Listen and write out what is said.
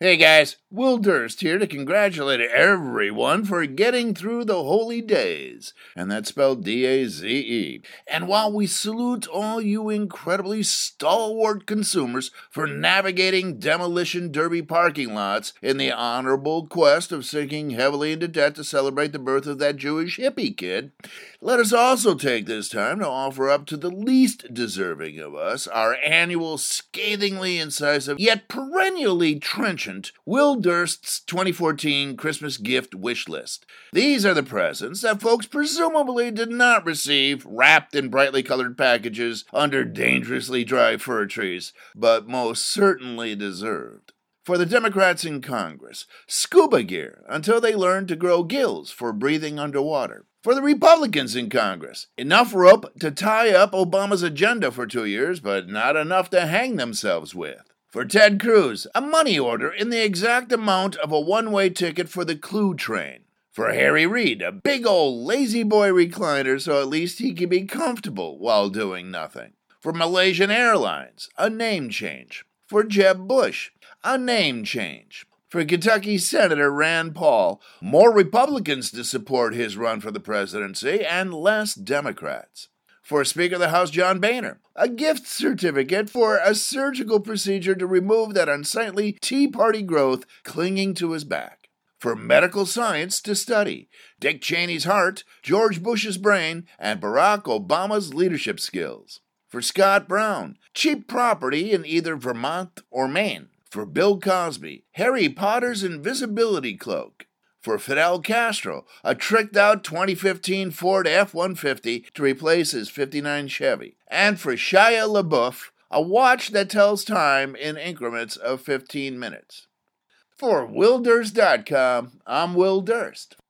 Hey guys, Will Durst here to congratulate everyone for getting through the holy days, and that's spelled D-A-Z-E. And while we salute all you incredibly stalwart consumers for navigating demolition derby parking lots in the honorable quest of sinking heavily into debt to celebrate the birth of that Jewish hippie kid, let us also take this time to offer up to the least deserving of us our annual scathingly incisive yet perennially trenchant Will Durst's 2014 Christmas gift wish list. These are the presents that folks presumably did not receive wrapped in brightly colored packages under dangerously dry fir trees, but most certainly deserved. For the Democrats in Congress, scuba gear until they learn to grow gills for breathing underwater. For the Republicans in Congress, enough rope to tie up Obama's agenda for 2 years, but not enough to hang themselves with. For Ted Cruz, a money order in the exact amount of a one-way ticket for the Clue train. For Harry Reid, a big old lazy boy recliner so at least he can be comfortable while doing nothing. For Malaysian Airlines, a name change. For Jeb Bush, a name change. For Kentucky Senator Rand Paul, more Republicans to support his run for the presidency and less Democrats. For Speaker of the House John Boehner, a gift certificate for a surgical procedure to remove that unsightly Tea Party growth clinging to his back. For medical science to study, Dick Cheney's heart, George Bush's brain, and Barack Obama's leadership skills. For Scott Brown, cheap property in either Vermont or Maine. For Bill Cosby, Harry Potter's invisibility cloak. For Fidel Castro, a tricked-out 2015 Ford F-150 to replace his '59 Chevy. And for Shia LaBeouf, a watch that tells time in increments of 15 minutes. For WillDurst.com, I'm Will Durst.